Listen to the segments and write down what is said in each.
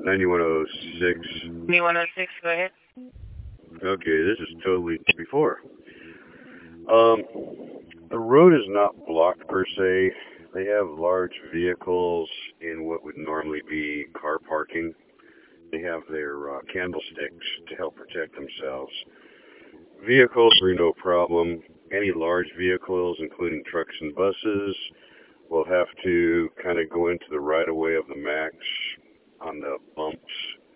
9106. 9106, go ahead. Okay, this is totally before. The road is not blocked per se. They have large vehicles in what would normally be car parking. They have their candlesticks to help protect themselves. Vehicles are no problem. Any large vehicles, including trucks and buses, will have to kind of go into the right-of-way of the MAX on the bumps.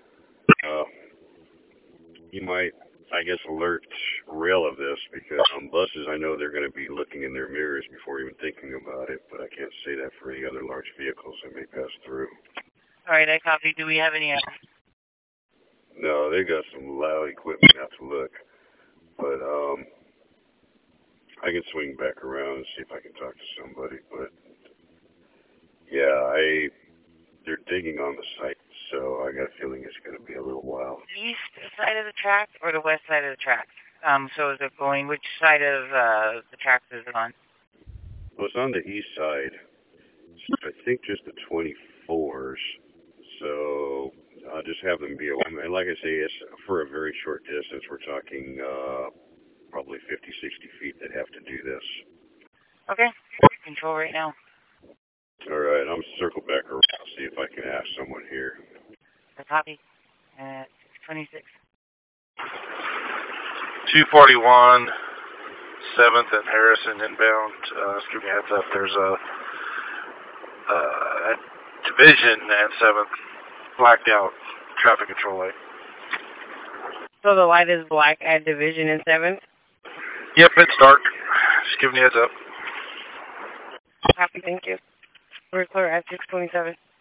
You might, I guess, alert rail of this because on buses, I know they're going to be looking in their mirrors before even thinking about it, but I can't say that for any other large vehicles that may pass through. All right, I copy. Do we have any others? No, they got some loud equipment out to look, but I can swing back around and see if I can talk to somebody. But yeah, they're digging on the site, so I got a feeling it's going to be a little while. The east side of the track or the west side of the track? So is it going, which side of the tracks is it on? Well, it's on the east side. I think just the 24s. So I'll just have them be aware. And like I say, it's for a very short distance. We're talking probably 50, 60 feet that have to do this. Okay. Control right now. All right. I'm circle back around, see if I can ask someone here. I copy. 626. 241, 7th and Harrison inbound. Just give me a heads up. There's a division at 7th, blacked out traffic control light. So the light is black at division in 7th? Yep, it's dark. Just giving you a heads up. Copy, thank you. We're clear at 627.